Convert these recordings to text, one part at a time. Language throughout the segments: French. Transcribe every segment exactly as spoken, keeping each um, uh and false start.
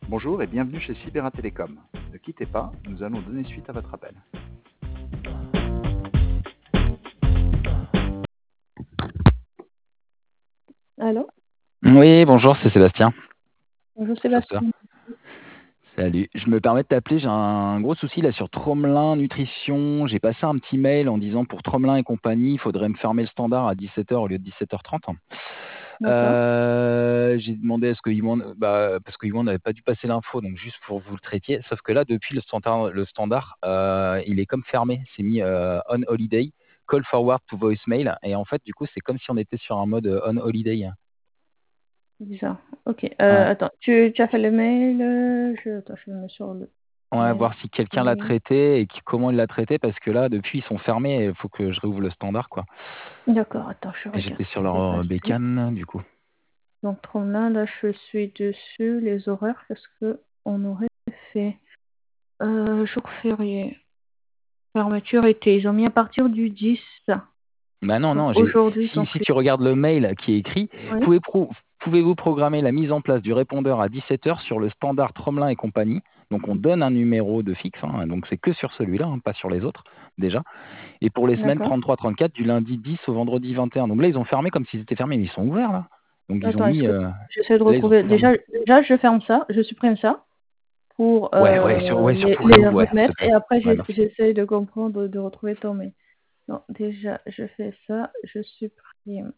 Bonjour et bienvenue chez Sibera Télécom. Ne quittez pas, nous allons donner suite à votre appel. Allô? Oui, bonjour, c'est Sébastien. Bonjour Foster. Sébastien. Salut. Je me permets de t'appeler, j'ai un gros souci là sur Tromelin Nutrition. J'ai passé un petit mail en disant pour Tromelin et compagnie, il faudrait me fermer le standard à dix-sept heures au lieu de dix-sept heures trente. D'accord. Euh, j'ai demandé à ce que Yvonne, bah, parce que Yvonne n'avait pas dû passer l'info, donc juste pour vous le traitiez. Sauf que là, depuis le standard, le standard euh, il est comme fermé. C'est mis euh, on holiday, call forward to voicemail. Et en fait, du coup, c'est comme si on était sur un mode euh, on holiday. Bizarre. Ok. Euh, Ouais. attends, tu, tu as fait le mail euh, je, attends, je me mets sur le Ouais, mail. voir si quelqu'un l'a traité et qui, comment il l'a traité, parce que là, depuis, ils sont fermés et il faut que je réouvre le standard, quoi. D'accord, attends, je Et regarde j'étais ce sur qui s'est leur passé. bécane, du coup. Donc, Tromelin, là, je suis dessus. Les horaires, qu'est-ce qu'on aurait fait euh, Jour férié. Fermeture été. Ils ont mis à partir du dix. Bah non, Donc, non, j'ai, aujourd'hui, si, donc, si tu regardes le mail qui est écrit, oui. pouvez pro- pouvez-vous programmer la mise en place du répondeur à dix-sept heures sur le standard Tromelin et compagnie. Donc, on donne un numéro de fixe, hein, donc c'est que sur celui-là, hein, pas sur les autres, déjà. Et pour les semaines D'accord. trente-trois trente-quatre, du lundi dix au vendredi vingt et un. Donc là, ils ont fermé comme s'ils étaient fermés, mais ils sont ouverts, là. Donc, ils ont Attends, est-ce mis... que euh, j'essaie de là, ils ont retrouver. tout fermé. Déjà, déjà, je ferme ça, je supprime ça. Pour Ouais, euh, ouais, sur, ouais, les, surtout les réouvre, ouais, s'il te remettre plaît. et après Ouais, j'ai- merci. j'essaye de comprendre, de retrouver ton mail. Non, déjà, je fais ça, je supprime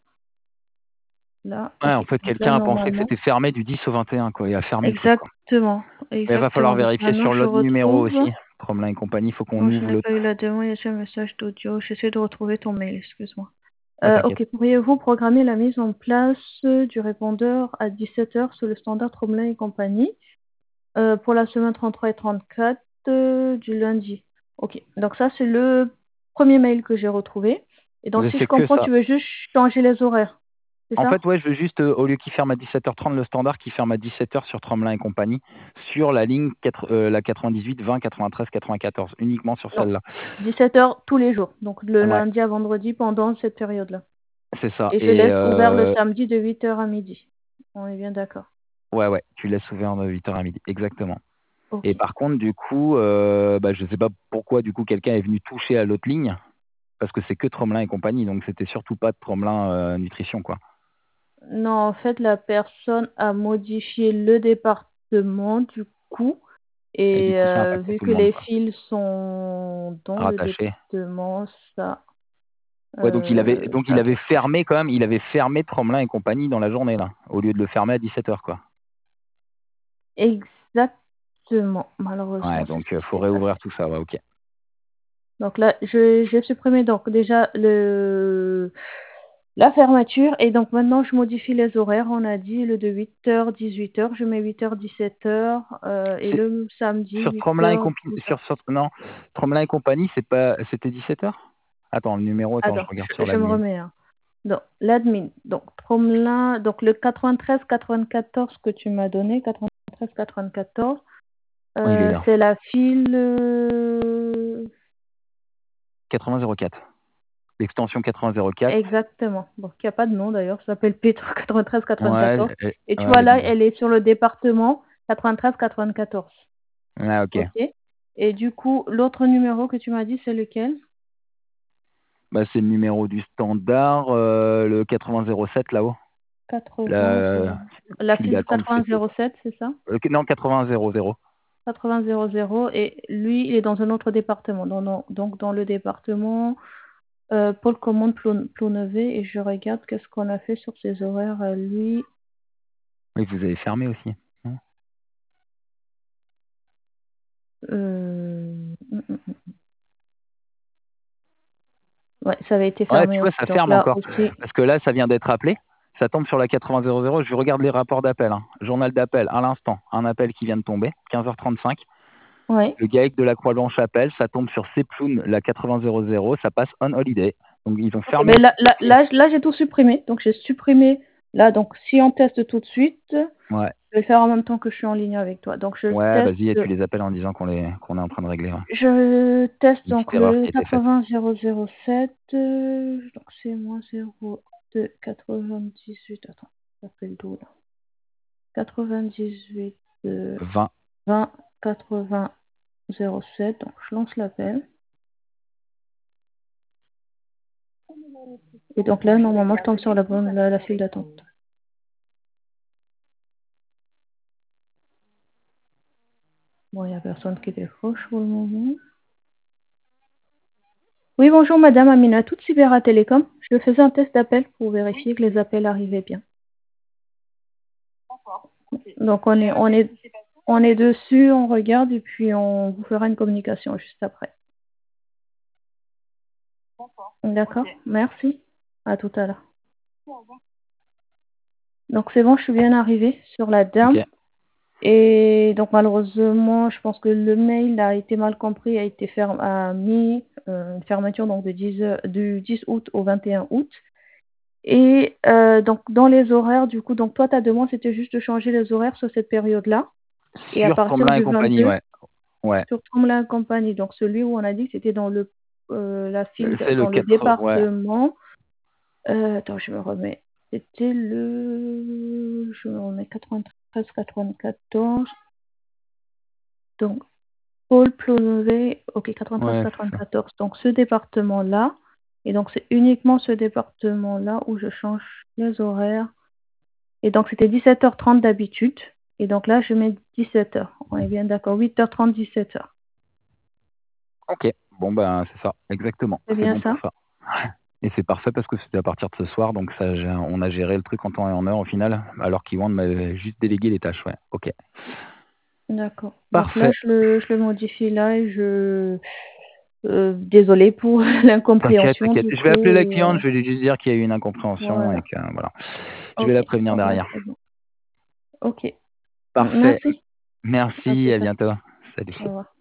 là. Ouais, en Ok, fait, donc là, quelqu'un a pensé que normalement, c'était fermé du dix au vingt et un, quoi. Il a fermé le truc, quoi. exactement, Mais il va falloir exactement. Donc vérifier maintenant, sur je l'autre numéro retrouve. aussi. Tromelin et compagnie, il faut qu'on Non, je ouvre n'ai le... pas eu la demande, il y a un message d'audio. J'essaie de retrouver ton mail, excuse-moi. Ah, Euh, t'inquiète. ok, pourriez-vous programmer la mise en place du répondeur à dix-sept heures sur le standard Tromelin et compagnie euh, pour la semaine trente-trois et trente-quatre euh, du lundi. Ok, donc ça c'est le premier mail que j'ai retrouvé. Et donc Mais si je c'est que comprends, ça. tu veux juste changer les horaires, c'est En ça? fait, ouais, je veux juste, euh, au lieu qu'il ferme à dix-sept heures trente, le standard qui ferme à dix-sept heures sur Tromelin et compagnie, sur la ligne quatre- euh, la quatre-vingt-dix-huit, vingt, quatre-vingt-treize, quatre-vingt-quatorze, uniquement sur Non, celle-là. dix-sept heures tous les jours, donc le Ouais, lundi à vendredi pendant cette période-là. c'est ça. Et je Et laisse ouvert le euh, samedi de huit heures à midi. On est bien d'accord. ouais, ouais, tu laisses ouvert de huit heures à midi, exactement. Ok. Et par contre, du coup, euh, bah, je sais pas pourquoi, du coup, quelqu'un est venu toucher à l'autre ligne, parce que c'est que Tromelin et compagnie, donc c'était surtout pas de Tromelin euh, Nutrition, quoi. Non, en fait, la personne a modifié le département du coup. Et du Et coup, ça euh, impacte vu tout que le monde, les quoi. fils sont dans le Rattaché. département, ça, Ouais, donc il avait, euh, donc il ça avait touche. fermé quand même, il avait fermé Tromelin et compagnie dans la journée, là, au lieu de le fermer à dix-sept heures, quoi. Exactement. Ouais, Malheureusement, c'est ce donc euh, qui faut s'est passé. réouvrir tout ça, ouais, ok. Donc là, je j'ai supprimé donc déjà le la fermeture et donc maintenant je modifie les horaires. On a dit le de huit heures dix-huit heures, je mets huit heures dix-sept heures euh, et C'est le samedi sur huit Tromelin et heures compagnie, douze sur, heures. sur, non, Tromelin et compagnie, c'est pas, c'était dix-sept heures? Attends, le numéro, attends, je Attends, regarde je, sur je me l'admin. remets. Hein. Donc l'admin, donc Tromelin, donc le quatre-vingt-treize quatre-vingt-quatorze que tu m'as donné, quatre-vingt-treize quatre-vingt-quatorze. Oui, il est Euh, là. c'est la file euh, quatre-vingts zéro quatre. L'extension quatre-vingts zéro quatre. exactement. Donc il n'y a pas de nom d'ailleurs, ça s'appelle Petro quatre-vingt-treize Ouais, quatre-vingt-quatorze. euh, Et tu ouais, vois les là, bambous. elle est sur le département quatre-vingt-treize quatre-vingt-quatorze. Ah, ok. Ok. Et du coup, l'autre numéro que tu m'as dit, c'est lequel? Bah, c'est le numéro du standard, euh, le quatre-vingts zéro sept là-haut. quatre-vingts zéro. La, La file file du d'attente, quatre-vingts c'est peu. zéro sept, c'est ça? Euh, non, quatre-vingts zéro zéro. quatre-vingts zéro zéro. Et lui, il est dans un autre département. Dans- dans- donc dans le département euh, Paul Commande Plon- Plonevé. Et je regarde qu'est-ce qu'on a fait sur ses horaires à lui. Oui, vous avez fermé aussi. Non. Euh, mm, mm, mm. Ouais, ça avait été Ouais, tu fermé vois, aussi. ça Donc ferme là encore. aussi. Parce que là, ça vient d'être appelé. Ça tombe sur la quatre-vingts zéro zéro. Je regarde les rapports d'appel, hein. Journal d'appel, à l'instant. Un appel qui vient de tomber, quinze heures trente-cinq. Ouais. Le GAEC de la Croix-Blanche appelle, ça tombe sur Seploun, la quatre-vingts zéro zéro. Ça passe on holiday. Donc, ils ont Ok, fermé mais en là, là, priorité. là, là, j'ai tout supprimé. Donc j'ai supprimé. Là, donc si on teste tout de suite, je Ouais. vais le faire en même temps que je suis en ligne avec toi. Donc je Ouais, teste. vas-y, et tu les appelles en disant qu'on les, qu'on est en train de régler. Ouais. Je teste Une donc petite erreur le qui a été faite. quatre-vingts zéro zéro sept. euh, donc c'est moins zéro deux quatre-vingt-dix-huit. Attends, ça fait le dos là. quatre-vingt-dix-huit. de vingt. vingt quatre-vingts zéro sept. Donc, je lance l'appel. Et donc là, normalement, je tombe sur la bonne, la, la file d'attente. Bon, il n'y a personne qui décroche pour le moment. Oui, bonjour Madame Amina, toute Sibera Télécom. Je faisais un test d'appel pour vérifier que les appels arrivaient bien. Donc on est, on est, on est dessus, on regarde et puis on vous fera une communication juste après. D'accord, merci. À tout à l'heure. Donc c'est bon, je suis bien arrivée sur la dame. Ok. Et donc malheureusement, je pense que le mail a été mal compris, a été ferme, a mis euh, une fermeture donc de dix heures- du dix août au vingt et un août. Et euh, donc dans les horaires, du coup, donc toi ta demande c'était juste de changer les horaires sur cette période-là. Et à Sur partir Tremblin et du compagnie, vingt-deux, ouais. Ouais. sur Tremblay et compagnie, donc celui où on a dit que c'était dans le euh, la file, C'est le dans le quatre. Ouais. département. Euh, attends, je me remets. C'était le, je me remets quatre-vingt-treize quatre-vingt-quatorze. Donc Paul Plonovet, ok, quatre-vingt-treize Ouais, c'est ça. quatre-vingt-quatorze. Donc ce département-là. Et donc c'est uniquement ce département-là où je change les horaires. Et donc c'était dix-sept heures trente d'habitude. Et donc là je mets dix-sept heures. On est bien d'accord. huit heures trente, dix-sept heures. Ok. Bon, ben, c'est ça. Exactement. C'est C'est bien bon ça? pour ça. Et c'est parfait parce que c'était à partir de ce soir, donc ça, j'ai- on a géré le truc en temps et en heure au final, alors qu'Iwan m'avait juste délégué les tâches. Ouais. Ok. D'accord. Donc là Parfait. je le, je le modifie là et je euh, désolée pour T'inquiète, l'incompréhension t'inquiète. du Je vais appeler coup la et cliente, euh, je vais lui juste dire qu'il y a eu une incompréhension et voilà. que voilà. Je vais Ok, la prévenir bon, bah, derrière. c'est bon. Ok. Parfait. Merci. À Merci, tout à à l'heure. bientôt. Au Salut. revoir.